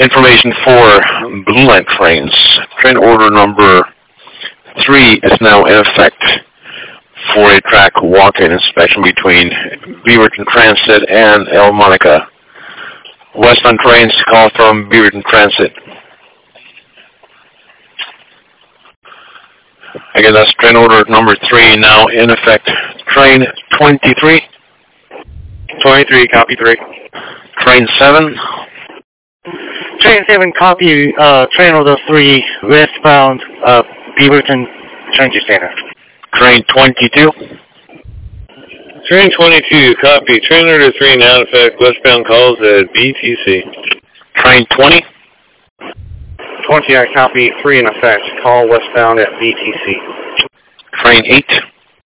Information for Blue Line trains. Train order number 3 is now in effect for a track walk-in inspection between Beaverton Transit and El Monica. Westbound trains call from Beaverton Transit. Again, that's train order number 3 now in effect. Train 23. 23, copy 3. Train 7. Train 7, copy, train order 3, westbound, Beaverton Transit Center. Train 22. Train 22, copy. Train order 3 now in effect. Westbound calls at BTC. Train 20. 20, I copy, 3 in effect. Call westbound at BTC. Train 8.